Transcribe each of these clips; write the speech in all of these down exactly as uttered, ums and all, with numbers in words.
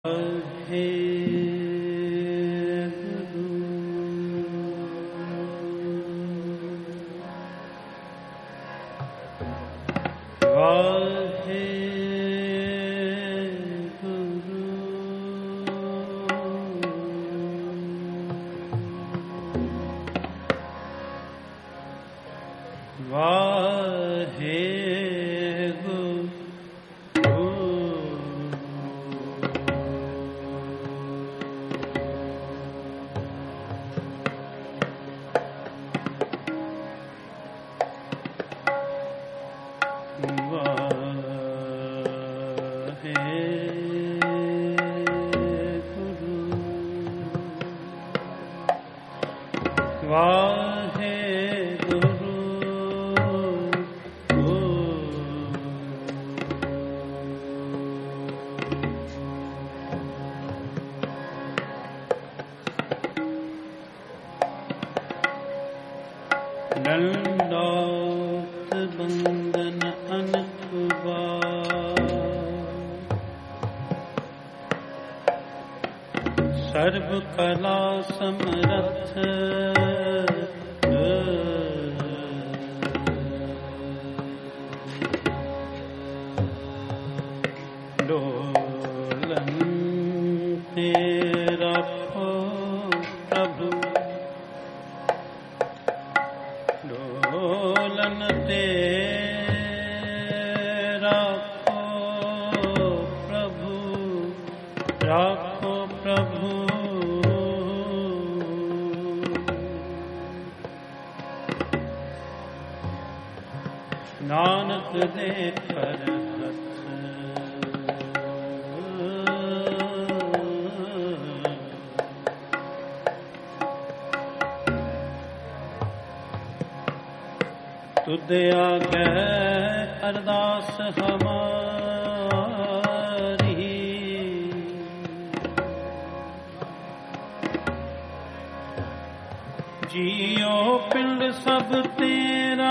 सर्व कला समरथ डोलन तेरा प्रभु डोलन तेरा प्रभु राखो प्रभु नानक दे कर तुद आगे अरदास हमारी जियो पिंड सब तेरा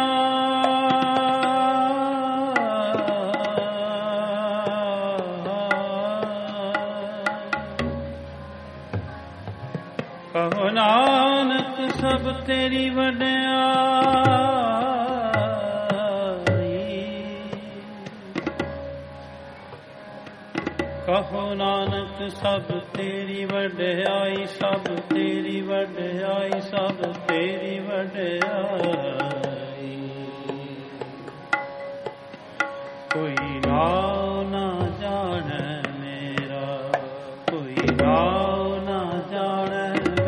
कहो नानक सब तेरी वड्याई कहो नानक सब तेरी वड्याई सब तेरी वड्याई सब तेरी वड्याई कोई नाम ना जाने मेरा कोई नाम ना जाने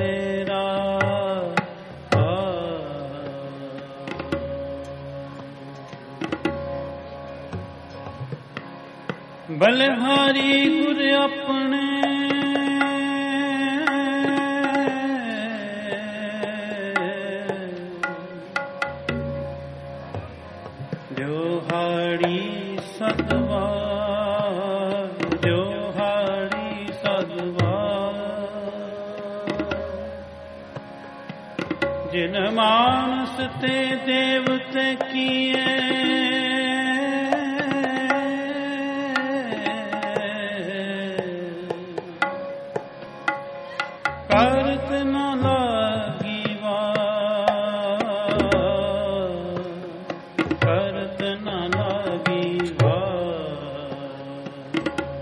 बलहारी गुर अपने जोहाड़ी सदवा जोहाड़ी सदवा जिन मानस ते देवते किए करत न लागी वार करत न लागी वार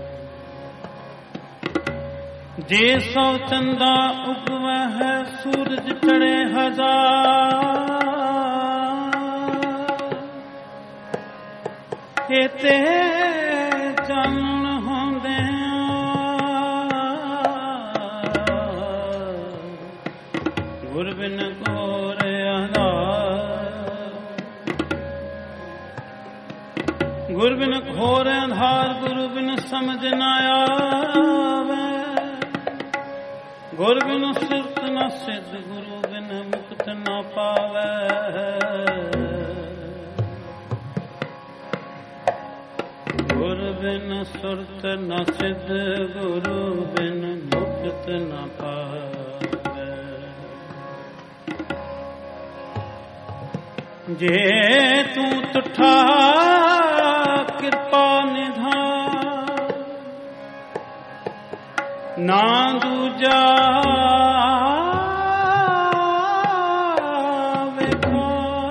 जे सौ चंदा उगवा है सूरज चढ़े हजार एते चानण होंदे गुर बिन घोर अंधार गुर बिन घोर अंधार गुरु बिन समझ न आवे गुर बिन सुरत न सिद्ध गुरु बिन मुक्त न पावे गुर बिन सुरत न सिद्ध गुरु बिन मुक्त न पावे जे तू तुठा कृपा निधान ना दूजा वेखा,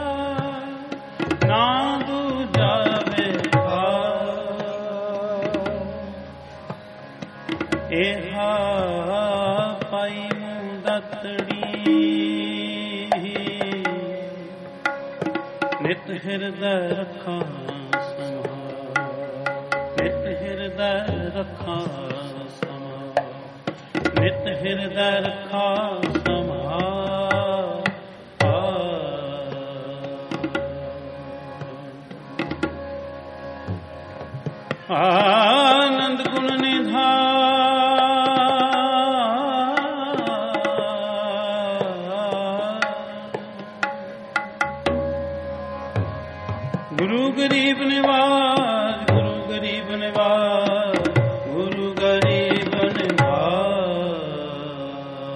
ना दूजा वेखा, एहा पाई मुदतड़ी नित हृदय रखा समा, नित हृदय रखा समा, नित हृदय रखा समा। आनंद गुण निधान, गुरु गरीब निवाज, गुरु गरीब निवाज, गुरु गरीब निवाज।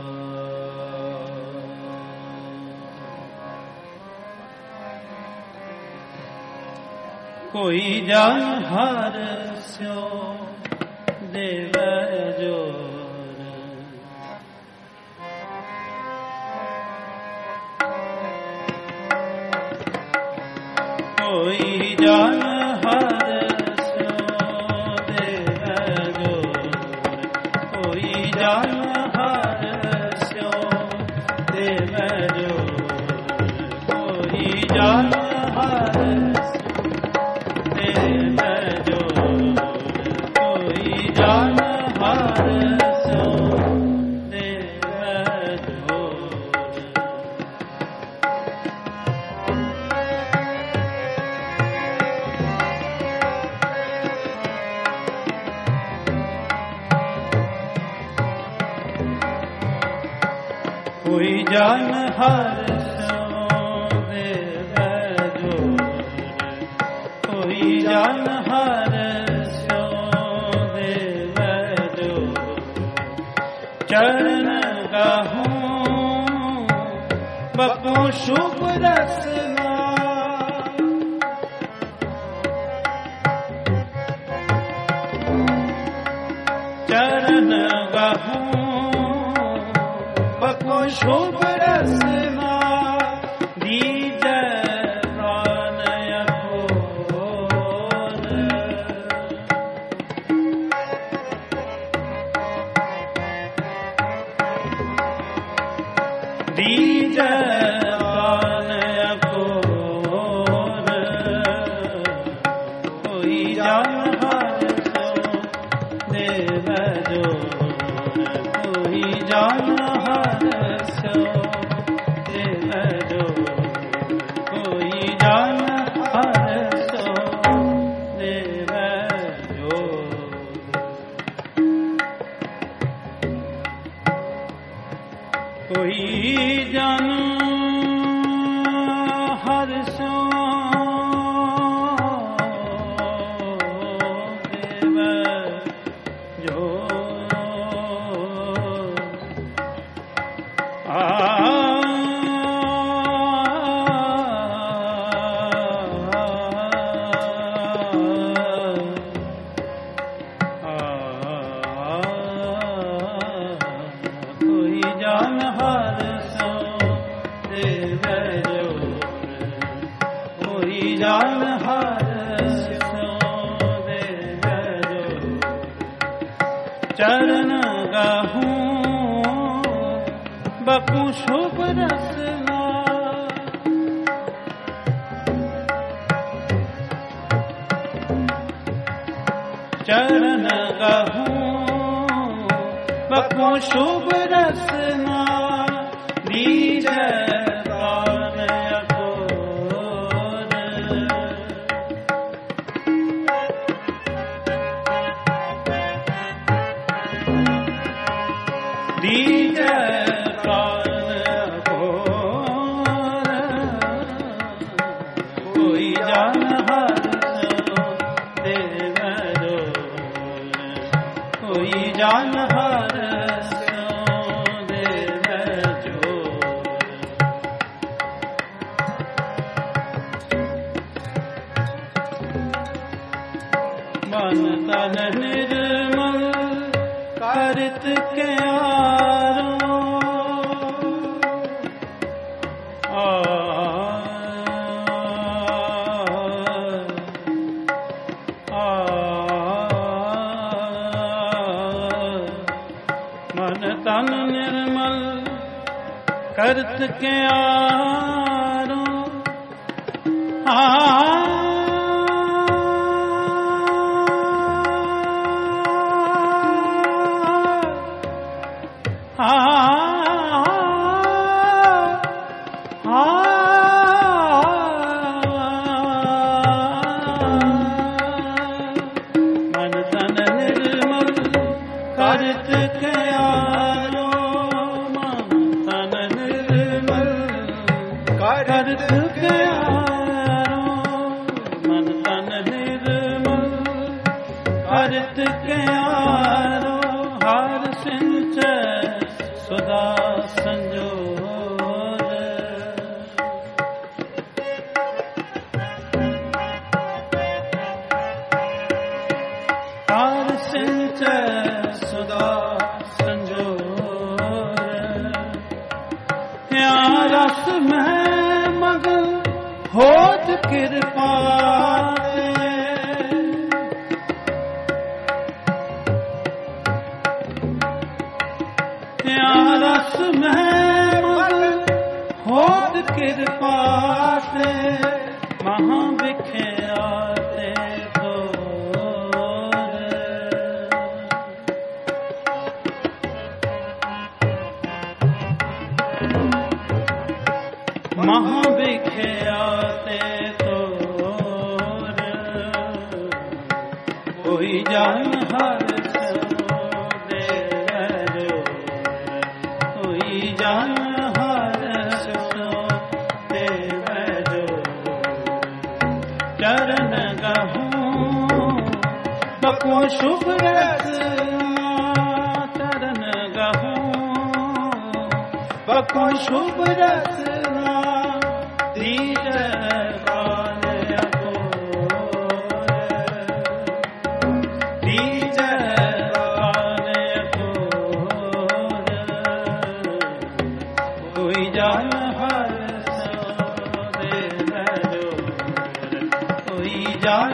कोई जान हर स्यो देव जोर, कोई जान हर स्यो देव जोर, कोई जान हर स्यो देव जोर, कोई जान हर कोई जान हर सो देव जोर, कोई जान हर सो देव जोर। चरण गाहूं बपू शुभ रसना, चरण गाहूं बको शुभ रसना, दीज प्राण अघोर, दीज प्राण अघोर। कोई जान हर सो देव जोर, कोई जान हर सो देव जोर, कोई जान हर सो देव जोर। कोई जान हर सो देव जोर। आ कोई जान हर सो देव जोर, कोई जान हर सो देव जोर। चरण गाहूं बपू शुभ रसना, चरण गाहूं बपू शुभ रसना, दीज प्राण अघोर। दीज प्राण अघोर। कोई जान हर सो देव जोर, कोई जान हर सो देव जोर। मन तन निर्मल कर करत के आरो आ आ मन तन निर्मल करत के आरो आ शुभ रचना चरण गहूं बको शुभ रचना दीज काल अघोर दीज काल अघोर कोई जान हर सो दे कोई जान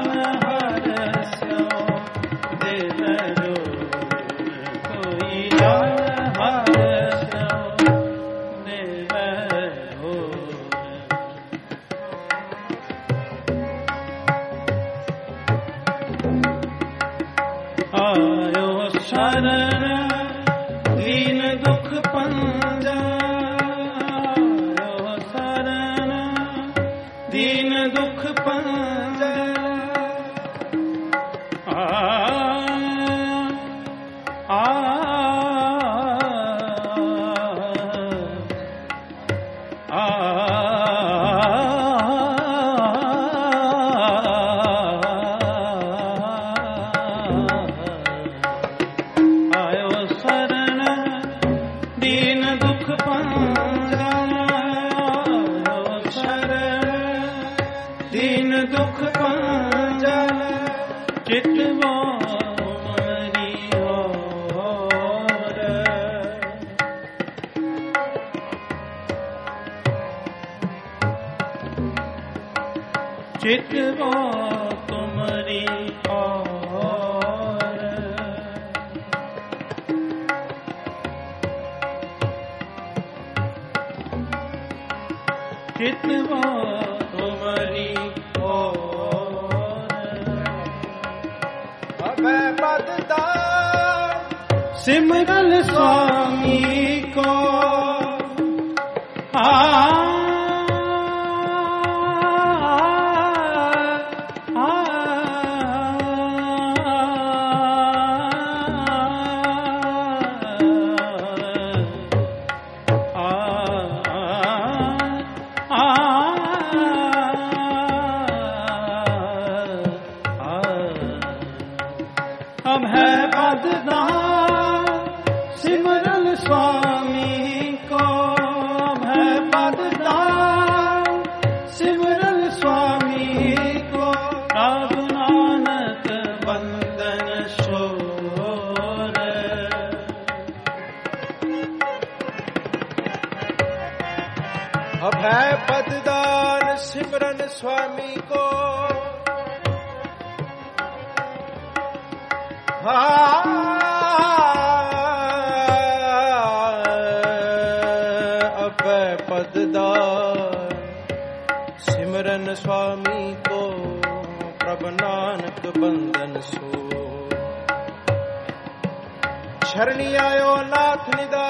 चितवो तुम्हारी और चितवो तुम्हारी और मैं पददार सिमरन स्वामी को आ सिमरन स्वामी को है पद अभय पददान सिमरन स्वामी को अभय पददान सिमरन स्वामी को प्रभु नानक बंदन सो शरणी आयो नाथ निदा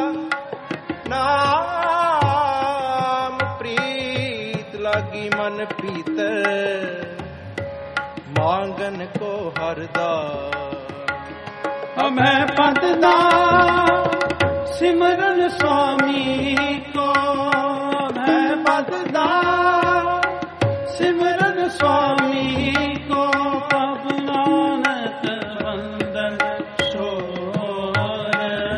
नाम प्रीत लागी मन प्रीत मांगन को हरदा अभय पददान सिमरन स्वामी को अभय पददान सिमरन स्वामी को प्रभु नानक बंदन शोर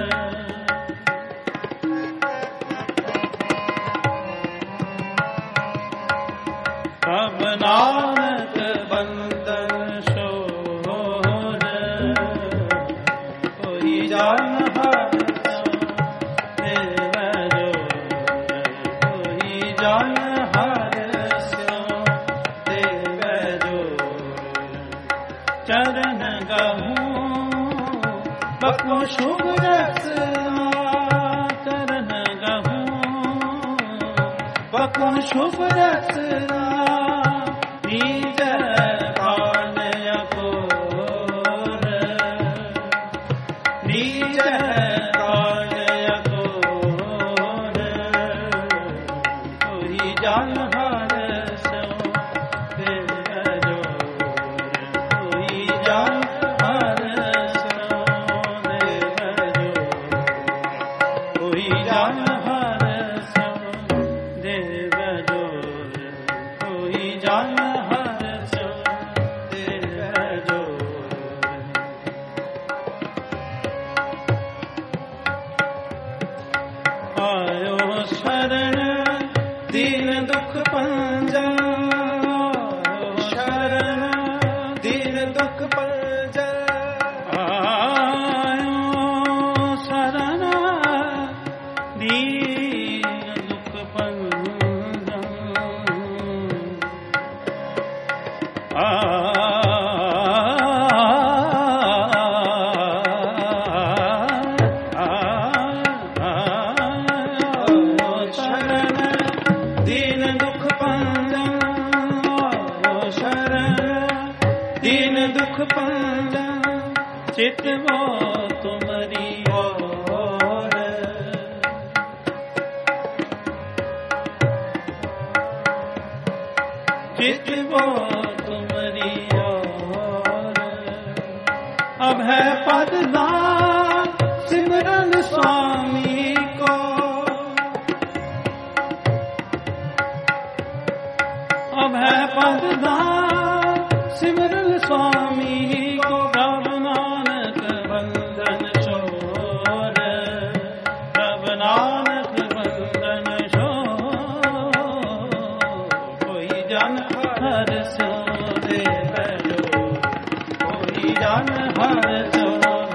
प्रभु नानक बंदन शोर कोई जान हर देव जो कोई जान हर देव जो चरण गहूं बको शुभ रसना चरण गहूं बको शुभ रसना निज प्राण अघोर निज प्राण अघोर कोई जान हर सो देव जोर कोई जान हर सो देव जोर कोई जान हर सो देव जोर कोई जान हर सो देव जोर आयो शरण दीन दुख पंजन आयो शरण दीन दुख पंजन आयो शरण दीन दुख पंजन शरण दीन दुख पंजन आयो शरण दीन दुख पंजन चित वो तुम्हारी ओर चित वो तुम्हारी ओर अभय पददान सिमरन स्वामी को अभय पददान सिमरन स्वामी को प्रभु नानक बंदन शोर प्रभु नानक बंदन शोर कोई जान हर सो देव जो कोई जान हर सो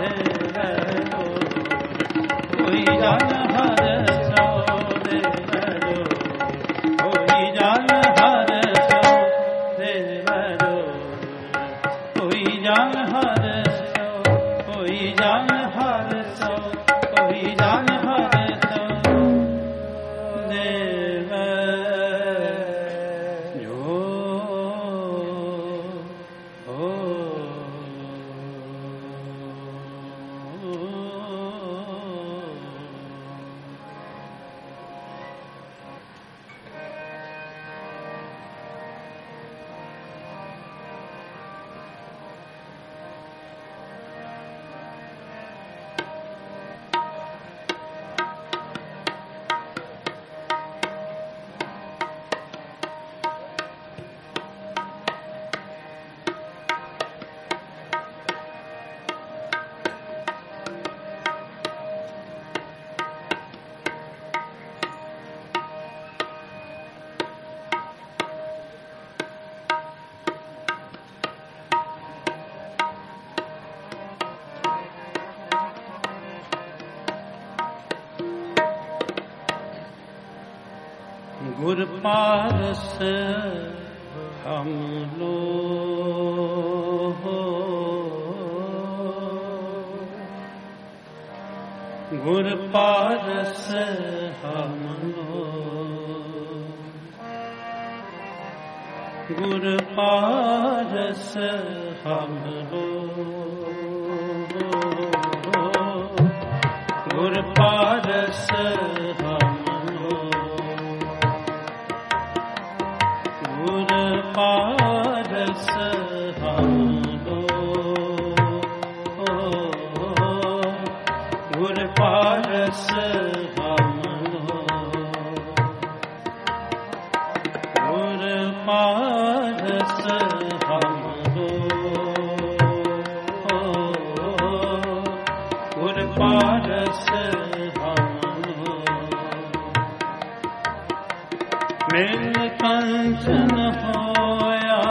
गुर पारस हम लोग, गुर पारस हम लोग, गुर पारस हम लोग, गुर पारस हम पारस हम लोग, गुर पारस हम लोग, गुर पारस हम लोग, गुर पारस हम लोग। मिल कंचन होया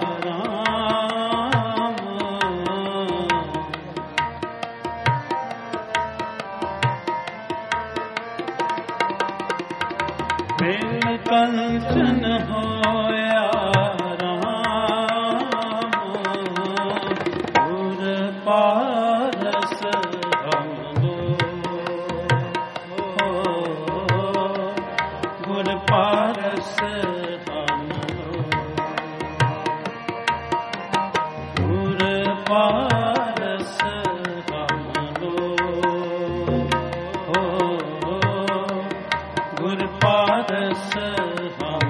राम, मिल कंचन होया राम, गुर पारस हम लोग, गुर पारस हम लोग, गुर पारस हम लोग, गुर पारस हम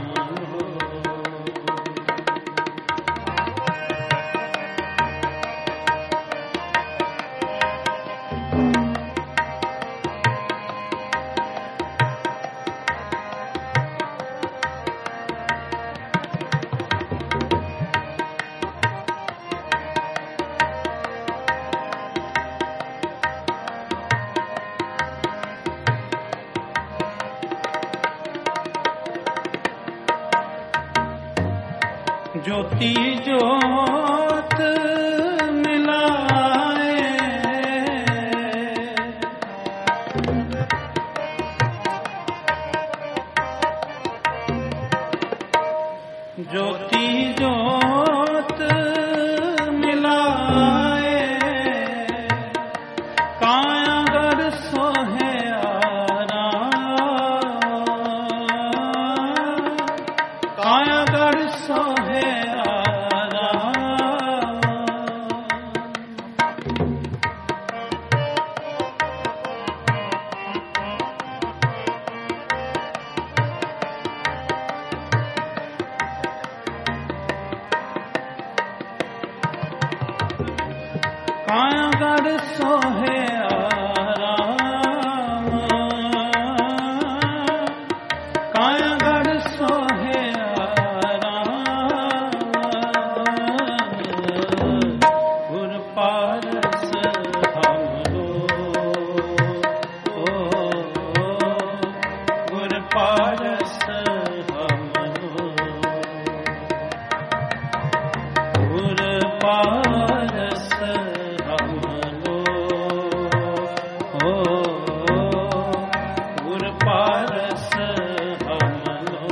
ज्योति ज्योत मिलाए, ज्योति ज्योत मिलाए, कायागर सोहे आराम, कायागर सोहे कायागर सोहे आराम, कायागर सोहे आराम, गुर पारस हम लोग, गुर पारस हम लोग, गुर पारस गुर पारस हम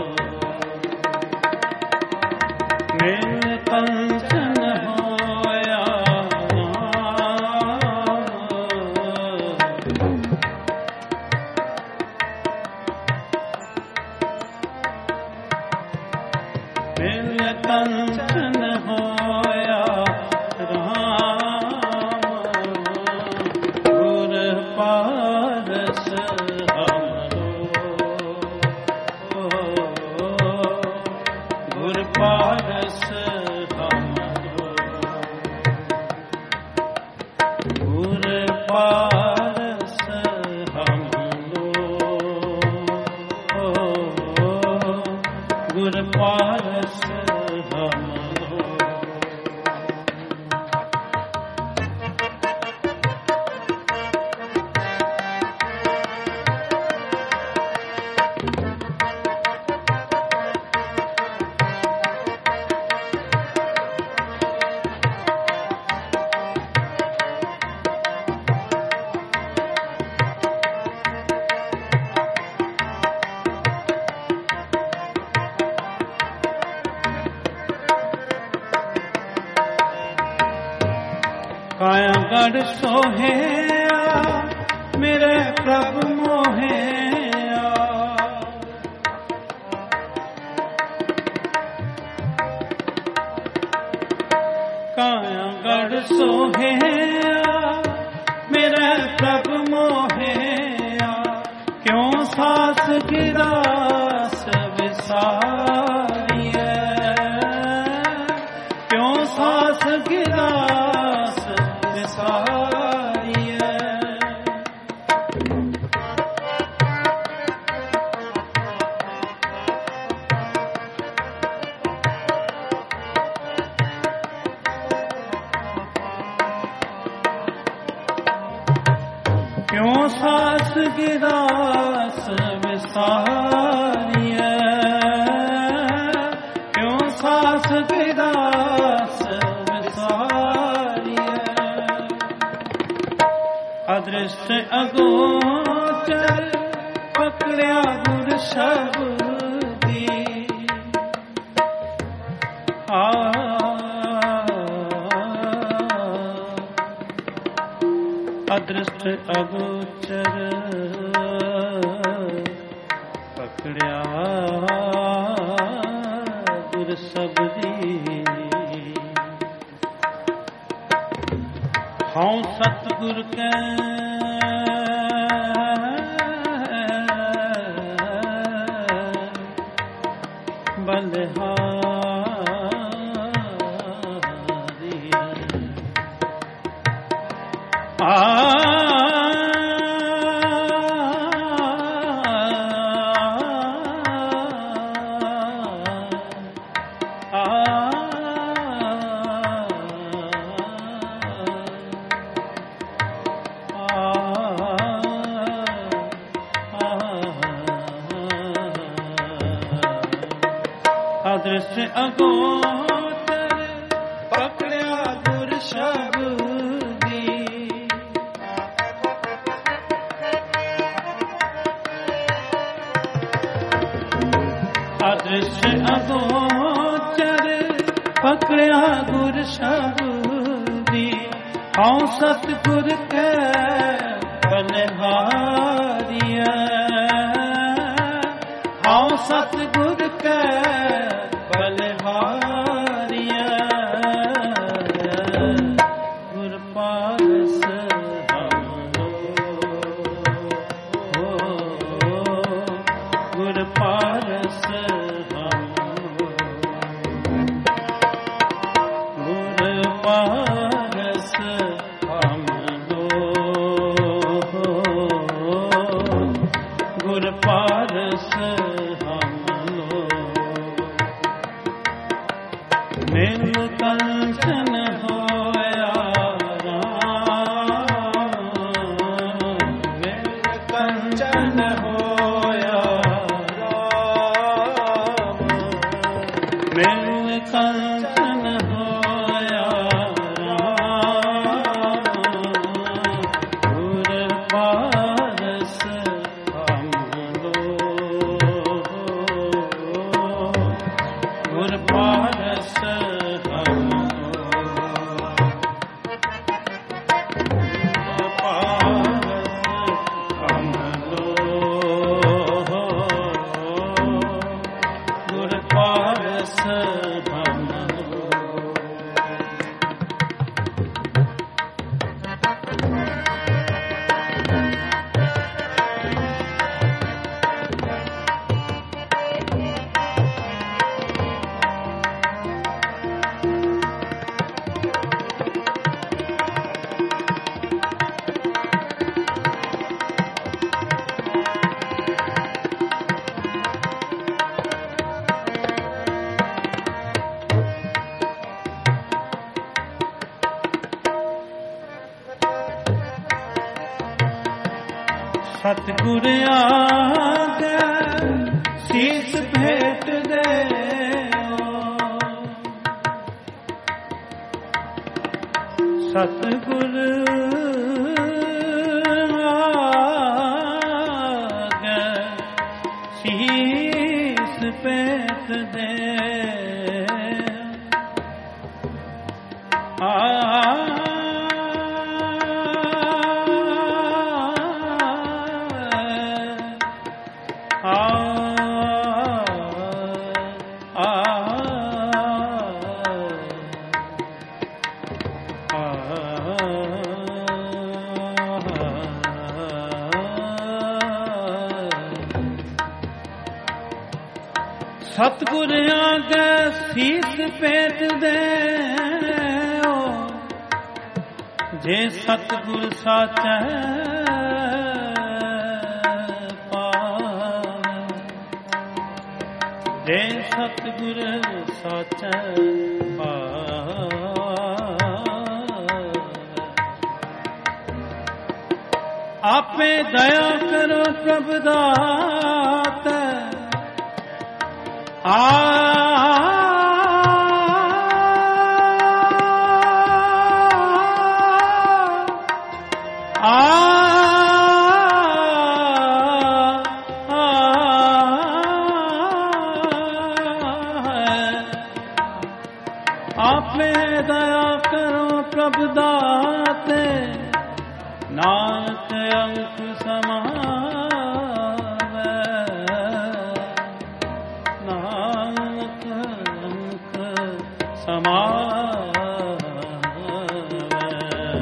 लोग। मिल कंचन होया राम, मिल कंचन होया राम, गुर पारस हम लोग, गुर पारस हम लोग, गुर पारस हम लोग, गुर पारस हम लोग। गढ़ सोहेया मेरे प्रभ मोहेया। काया गढ़ सोहेया मेरे प्रभ मोहेया। क्यों सास गिरास विसारिए, क्यों सास गिरास विसारिए। क्यों सास गिरास विसारिए, क्यों सास गिरास विसारिए। अदृष्ट अगोचर पकड़िया गुर शब्दी। आ अदृष्ट अगोचर पकड़िया गुर शब्दी। हाँ सतगुर के बलिहारी। आ अदृश्य अगोचर पकड़िया गुर शब्दी। अदृश्य अगोचर पकड़िया गुर शब्दी। हाँ सतगुर के बलिहारिया। हाँ सतगुर के बलिहारिया। गुर पारस हो, गुर पारस गुर पारस हम गुर पारस मिल कंचन होया राम। मिल कंचन होया राम। मिल कंचन होया राम। गुर पारस हम गुर पारस सतगुर आगे शीस भेट दे। सतगुर आगे शीस भेट दे। आ सतगुर आगे सीस पेट दे जे सतगुर साचै पावै, जे सतगुर साचै पावै। आपे दया करो प्रभु दाता आ आ आपे दया करो प्रभु दाते नानक अंक समावै, नानक अंक समावै।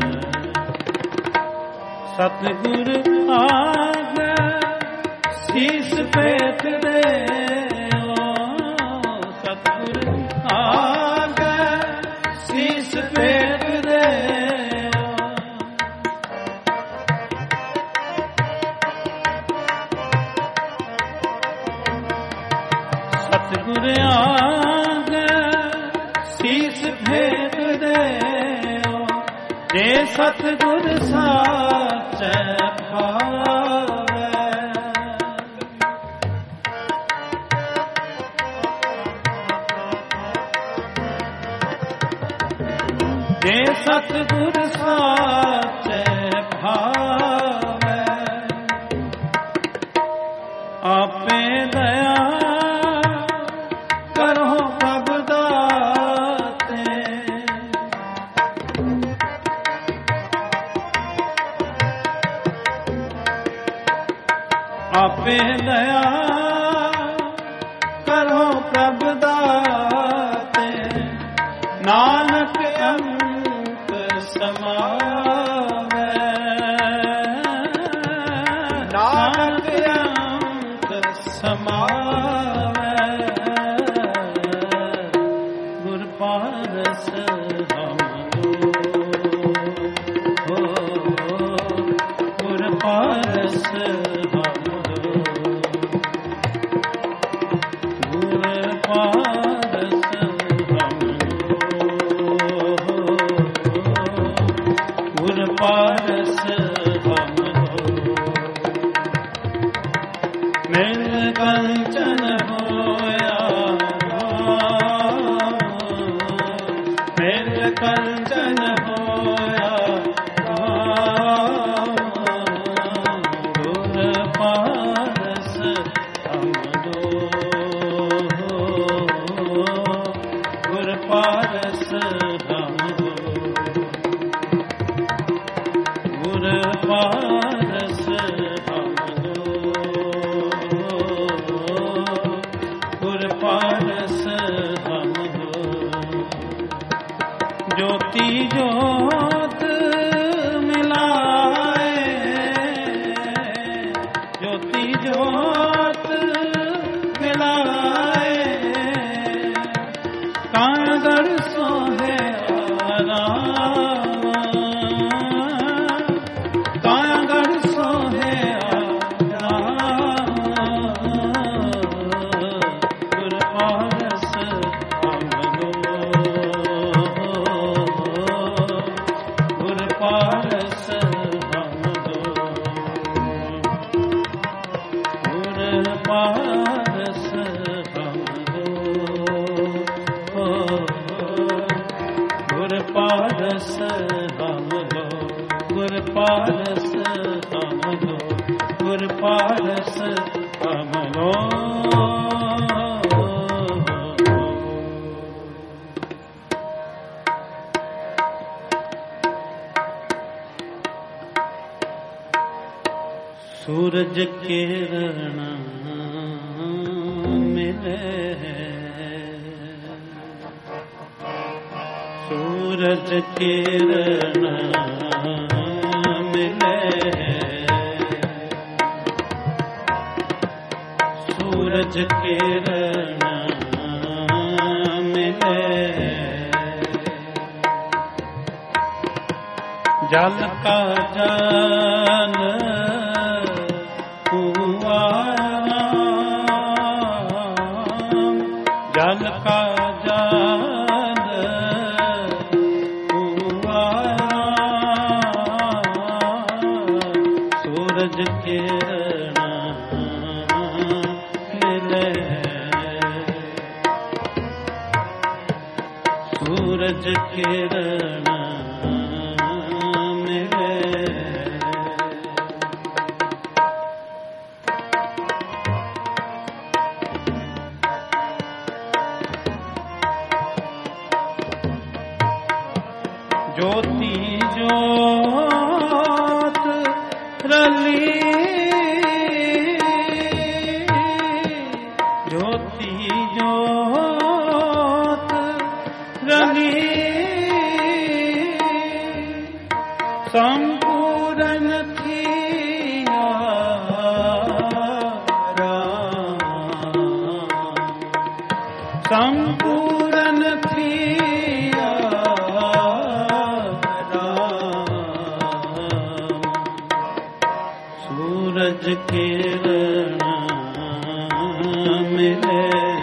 सतगुर आगे शीस पेट दे, सतगुर आगे शीस पेट दे। सतगुर आगे शीस फेर दे, जे सतगुर साचै भावै। जे सतगुर साचै भावै, आपे दया करो प्रभु दाते, आपे दया करो प्रभु दाते, नानक अंक समावै, नानक अंक समावै। गुर पारस हम हो, गुर पारस हम हो, गुर पारस हम हो, गुर पारस हम हो। मिल कंचन होया, मिल कंचन होया, गुर पारस हम दो, गुर पारस हम दो, गुर पारस हम दो, गुर पारस हम दो। ज्योति ज्योत मिलाए, ज्योति ज्योत मिलाए, कांगड़ सोहे आराम, कांगड़ सोहे आराम। गुर पारस हम दो, गुर पारस हम दो, गुर पारस हम दो, गुर पारस हम दो, गुर पारस हम दो, गुर पारस हम दो। सूरज किरण मिले, सूरज किरण मिले, सूरज किरण जल का जल हुआ राम, जल का जल हुआ राम, सूरज किरण मिले, सूरज किरण ज्योति ज्योत रली, ज्योति ज्योत रली, संपूर्ण थिया राम, संपूर्ण थिया सूरज किरण मिले,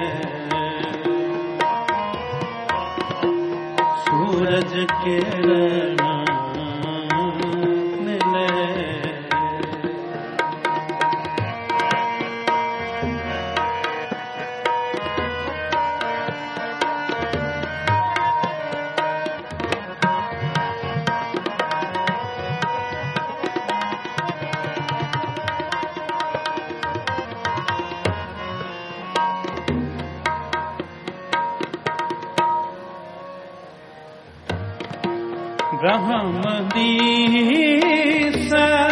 सूरज किरण मिले, ब्रह्म दीस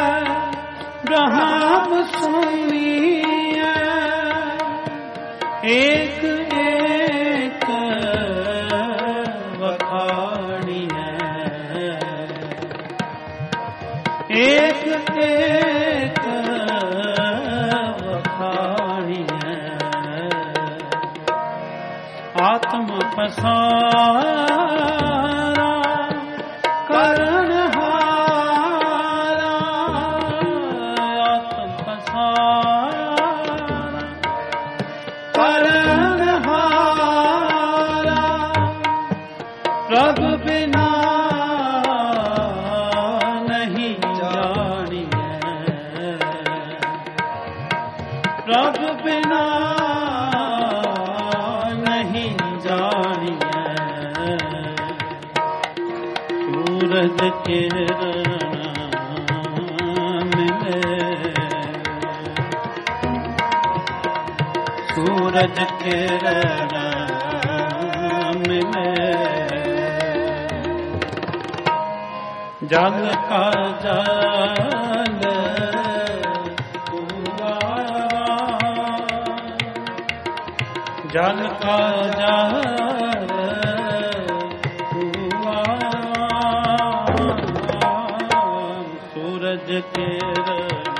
ब्रह्म सुनिए, एक एक वखाणिए, एक एक वखाणिए, आत्म पसारा करणहारा, आत्म पसारा करणहारा, प्रभु बिना नहीं जानिए, प्रभु बिना नहीं जानिए, सूरज किरण मिले, सूरज किरण मिले, जल का जल हुआ, जल का जल हुआ, सूरज किरण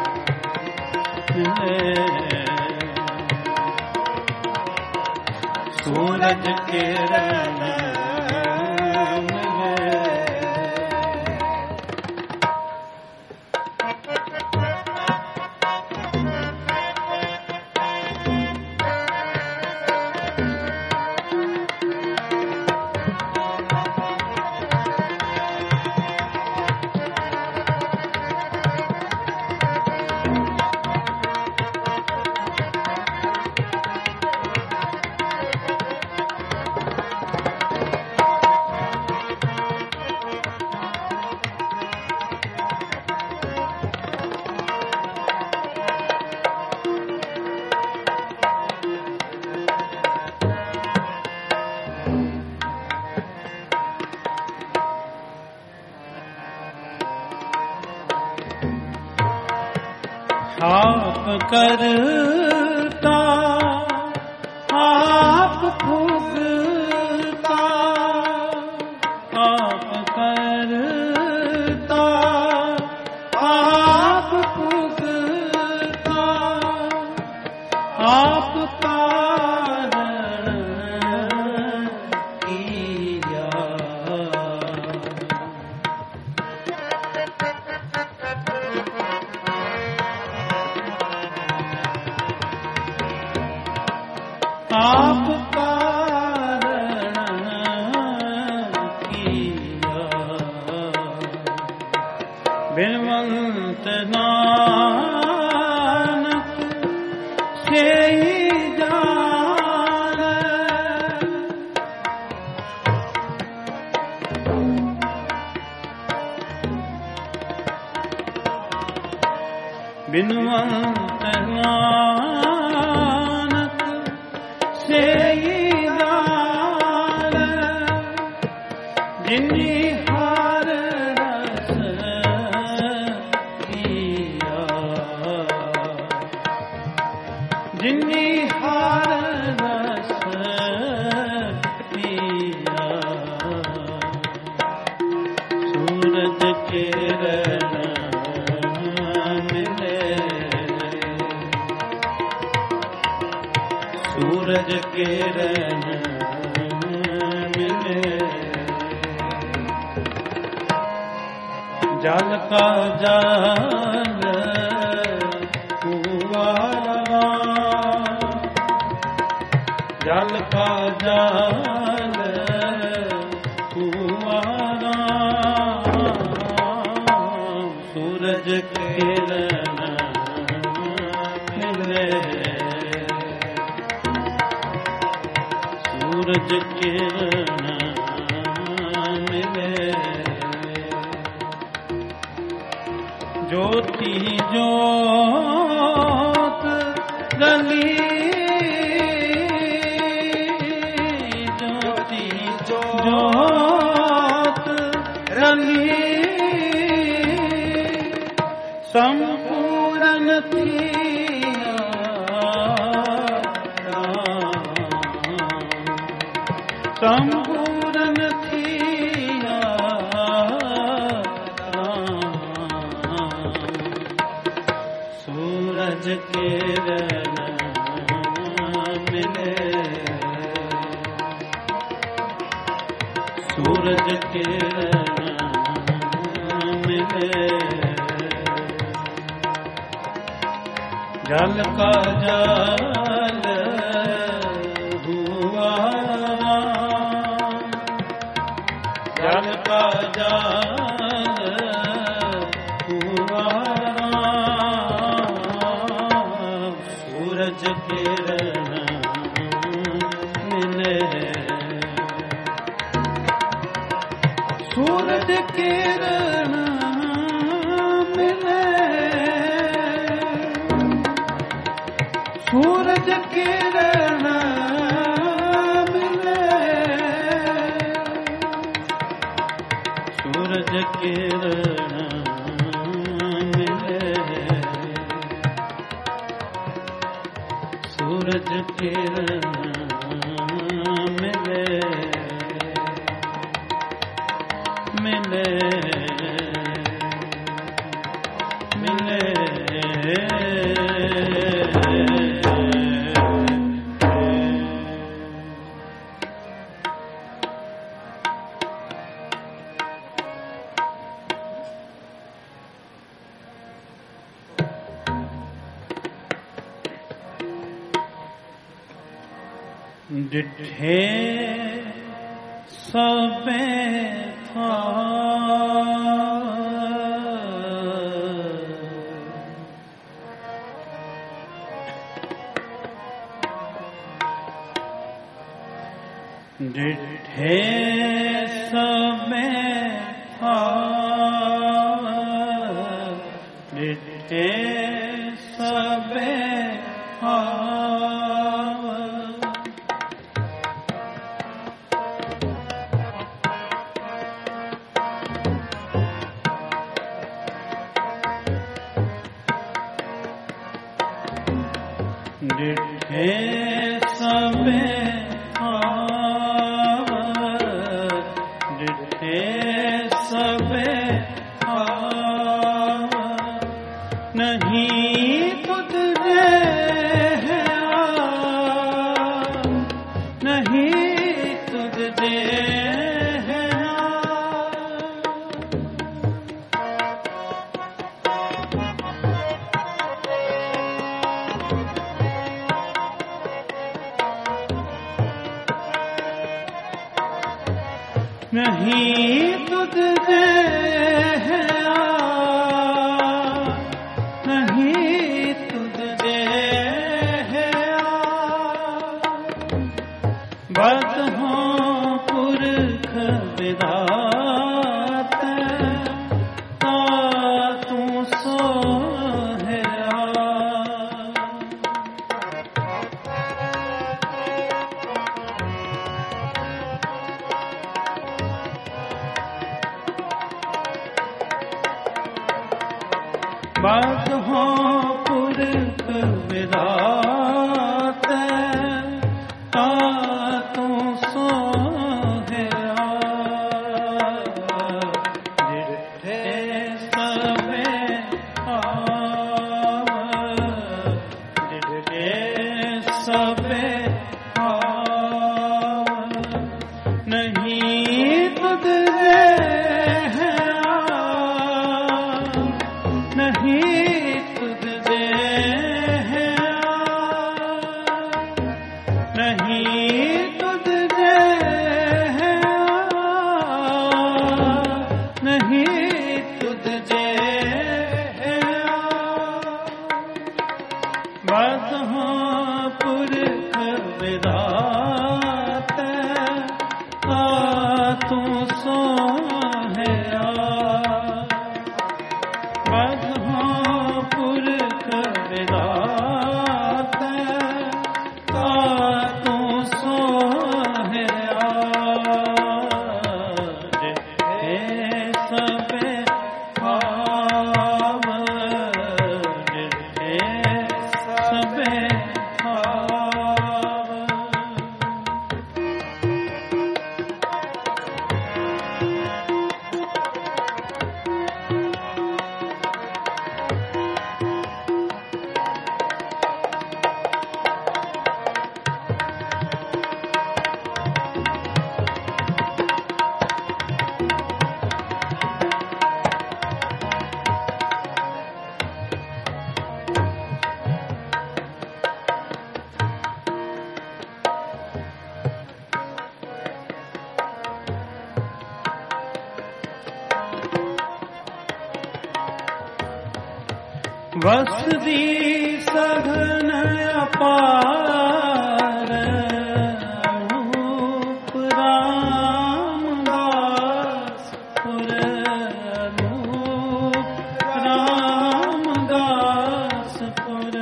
मिले, सूरज किरण मिले, आप करता आप भोगता, आप करता आप भोगता, आप कारण किया, आप कारण किया, बिनवंत नानक से ही जाने। बिनवंत नानक से ही जाने, जिन्नी हर रस पिया, जिन्नी हर रस पिया। सूरज किरण मिले, सूरज किरण मिले, जल का जल कुआरा, जल का जल कुआरा। सूरज किरण मिले, सूरज किरण मिले, ज्योति ज्योत रली, ज्योति ज्योत रली, संपूर्ण थिया, संपूर्ण थिया। सूरज किरण मिले, सूरज किरण मिले, जल का जल हुआ, जल का जल हुआ। सूरज किरण मिले, सूरज किरण मिले, सूरज किरण मिले, सूरज किरण मिले, सूरज किरण मिले, मिले, मिले। डिठे सबे था, डिठे सबे था, डिठे सबे था। डिठे सबे हार, डिठे सबे हार, नहीं तुझे है यार, नहीं तुझे है यार। नहीं तुझे है नहीं तुझे है बद हो पुरख विधात ता तू सो है बद हो पुरख विधात ता तू सो है जिठे सबे आव जिठे सबे आव नहीं तुझे है नहीं तुझे है नहीं तुझे है नहीं तुझे है बद हो पुरख विधात ता तू सो है बद हो पुरख विधात ता तू सो है जिठे सबे आव जिठे सबे आव वसदी सघन अपार अनूप रामदास पुर अनूप रामदास पुर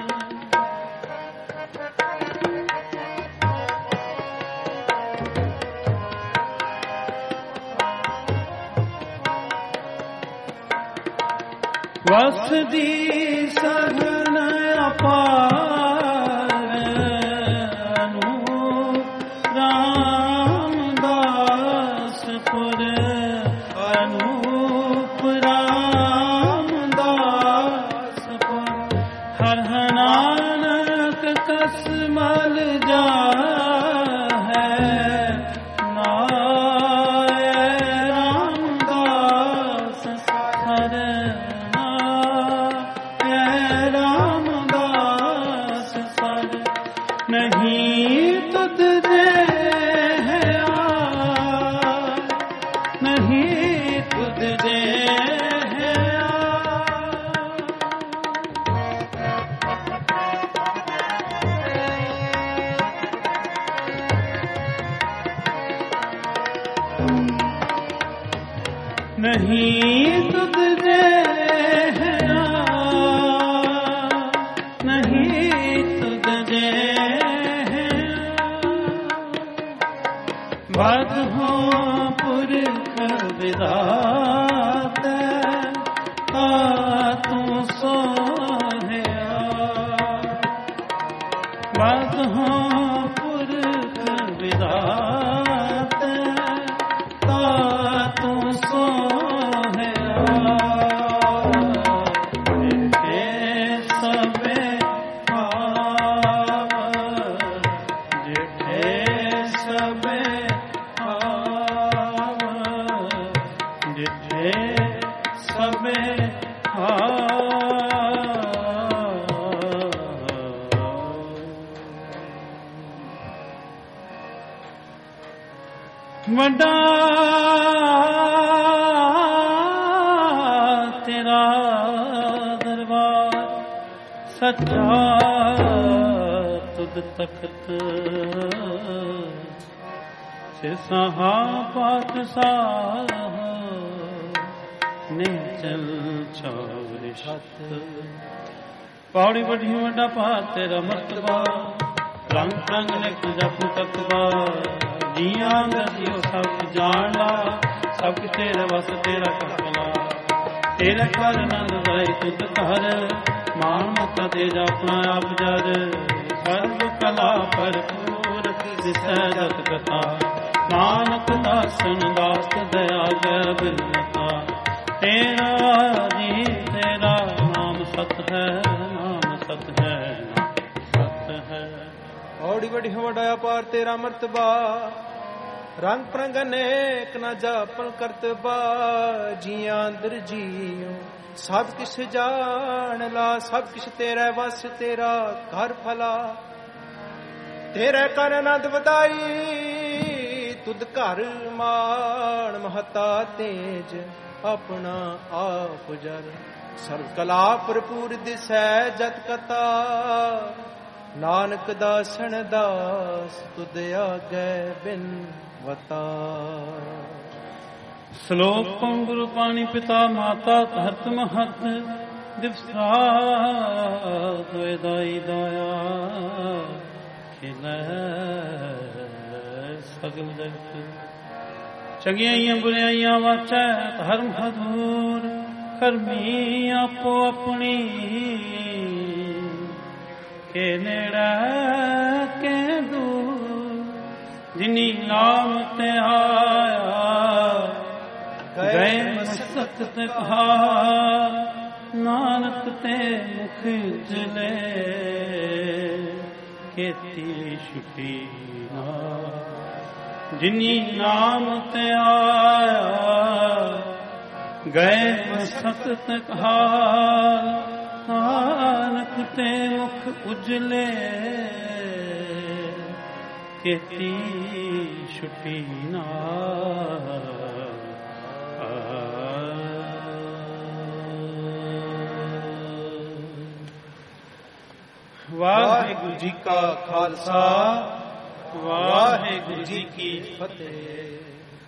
वसदी सघन अपार अनूप रामदास पुर अनूप रामदास पुर हर नानक कसमल जा है नाय रामदास हर रामदास सर नहीं तुझे है नहीं तुझे है नहीं तुझे है नहीं तुझे है बद हो पुरख विधात ता तू सो है बद हो पुरख विधात ता तू सो है जिठे सबे आव जिठे सबे आव जिठे सबे आव ਵੱਡਾ ਤੇਰਾ ਦਰਬਾਰ ਸੱਚਾ ਤੁਧ ਤਖਤ ਸਿਰਸਹਾ ਪਾਤਸ਼ਾਹ ਨਿਚਲ ਚਾਵਰਿ ਛਤ। ਪੌੜੀ ਵੱਡੀ ਵੱਡਾ ਭਾਰ ਤੇਰਾ ਮਰਤਬਾ ਰੰਗ ਰੰਗ ਲਿਖ ਜਪ ਤਕਵਾ ਜੀਆਂ ਦਾ ਜੀਓ ਸਭ ਜਾਣ ਲਾ ਸਭ ਕੁਛ ਤੇਰੇ ਵਸ ਤੇਰਾ ਕਰਨਾ ਤੇਰਾ ਕਰ ਨੰਦ ਰਾਏ ਤੁਧ ਧਰ ਮਾਨ ਮੁਕਤਾ ਤੇ ਜਾ ਆਪਣਾ ਆਪ ਜਰ ਸਰਬ ਕਲਾ ਭਰਪੂਰ ਦਿਸੈ ਜਤ ਕਥਾ ਨਾਨਕ ਦਾਸਨ ਦਾਸ ਦਇਆ ਜੈ ਬਿਨਤਾ ਤੇਰਾ ਜੀ ਤੇਰਾ ਨਾਮ ਸਤ ਹੈ ਨਾਮ ਸਤ ਹੈ ਸਤ ਹੈ। ਔੜੀ ਵੱਡੀ ਵੱਡਾ ਅਪਾਰ ਤੇਰਾ ਮਰਤਬਾ ਰੰਗ ਪ੍ਰੰਗ ਅਨੇਕ ਨਾ ਜਾਪਨ ਕਰਤਬਾ ਜੀਆਂ ਅੰਦਰ ਜੀਉ ਸਭ ਕਿਛ ਜਾਣ ਲਾ ਸਭ ਕਿਛ ਤੇਰਾ ਵਸ ਤੇਰਾ ਘਰ ਫਲਾ ਤੇਰੇ ਕਰ ਆਨੰਦ ਵਧਾਈ ਤੁਧ ਘਰ ਮਾਣ ਮਹਤਾ ਤੇਜ ਆਪਣਾ ਆਪ ਜਰ ਸਰਬ ਕਲਾ ਭਰਪੂਰ ਦਿਸੈ ਜਤ ਕਥਾ ਨਾਨਕ ਦਾਸਨ ਦਾਸ ਤੁਧ ਆਗੈ ਬਿਨ ਵਤਾ। ਸ਼ਲੋਕ ਪਉ ਗੁਰੂ ਪਾਣੀ ਪਿਤਾ ਮਾਤਾ ਧਰਤ ਮਹਤ ਦਿਵਸਾ ਦੋਇ ਦਾਈ ਦਾਇਆ ਖਿਲੈ ਸਗਲ ਜਗਤ ਚੰਗਿਆਈਆਂ ਬੁਰਿਆਈਆਂ ਵਾਚੈ ਧਰਮ ਹਦੂਰ ਕਰਮੀ ਆਪੋ ਆਪਣੀ ਕੇ ਨੇੜਾ ਕੇ ਦੂਰ ਜਿਨੀ ਨਾਮ ਤੇ ਆਇਆ ਗਏ ਮਸਤਕ ਤੇ ਕਹਾ ਨਾਨਕ ਤੇ ਮੁਖ ਜਲੇ ਕੀਤੀ ਸ਼ੁਕੀਨਾ ਜਿਨੀ ਨਾਮ ਤੇ ਆਇਆ ਗਏ ਮਸਤਕ ਤੇ ਕਹਾ ਨਾਨਕ ਤੇ ਮੁਖ ਉਜਲੇ ਕੀਤੀ ਸ਼ੁਕੀਨਾ। ਵਾਹਿਗੁਰੂ ਜੀ ਕਾ ਖਾਲਸਾ ਵਾਹਿਗੁਰੂ ਜੀ ਕੀ ਫਤਿਹ।